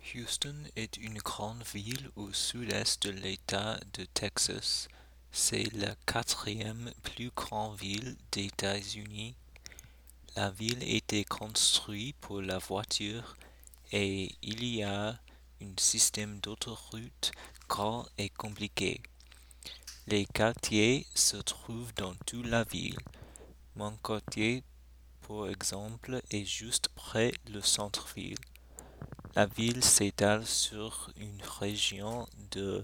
Houston est une grande ville au sud-est de l'État de Texas. C'est la quatrième plus grande ville des États-Unis. La ville était construite pour la voiture et il y a un système d'autoroutes grand et compliqué. Les quartiers se trouvent dans toute la ville. Mon quartier, par exemple, est juste près le centre-ville. La ville s'étale sur une région de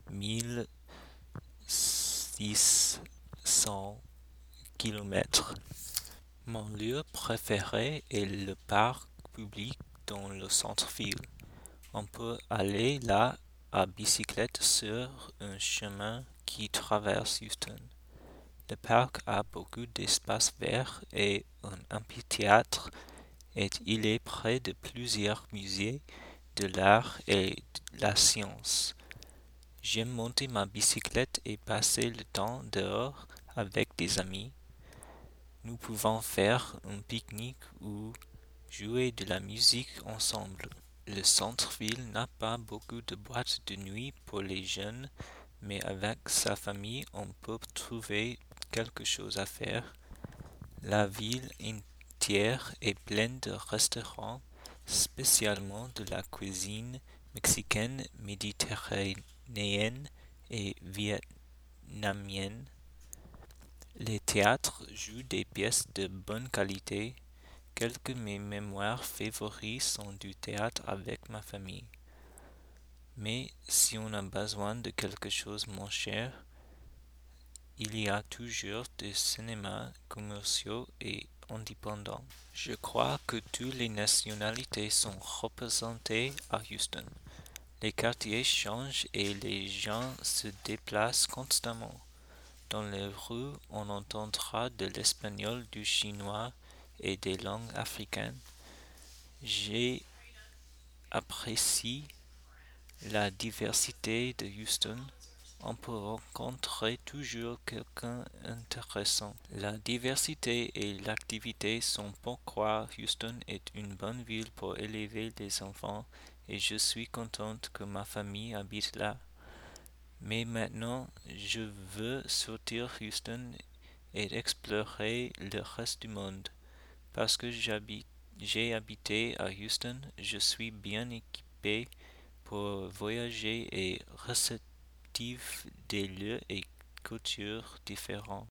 1600 kilomètres. Mon lieu préféré est le parc public dans le centre-ville. On peut aller là à bicyclette sur un chemin qui traverse Houston. Le parc a beaucoup d'espaces verts et un amphithéâtre et il est près de plusieurs musées de l'art et de la science. J'aime monter ma bicyclette et passer le temps dehors avec des amis. Nous pouvons faire un pique-nique ou jouer de la musique ensemble. Le centre-ville n'a pas beaucoup de boîtes de nuit pour les jeunes, mais avec sa famille, on peut trouver quelque chose à faire. La ville entière est pleine de restaurants, spécialement de la cuisine mexicaine, méditerranéenne et vietnamienne. Les théâtres jouent des pièces de bonne qualité. Quelques de mes mémoires favoris sont du théâtre avec ma famille. Mais si on a besoin de quelque chose moins cher, il y a toujours des cinémas commerciaux et indépendants. Je crois que toutes les nationalités sont représentées à Houston. Les quartiers changent et les gens se déplacent constamment. Dans les rues, on entendra de l'espagnol, du chinois et des langues africaines. J'ai apprécié la diversité de Houston. On peut rencontrer toujours quelqu'un intéressant. La diversité et l'activité sont pourquoi Houston est une bonne ville pour élever les enfants et je suis contente que ma famille habite là. Mais maintenant, je veux sortir Houston et explorer le reste du monde. Parce que j'ai habité à Houston, je suis bien équipé pour voyager et réceptif des lieux et cultures différents.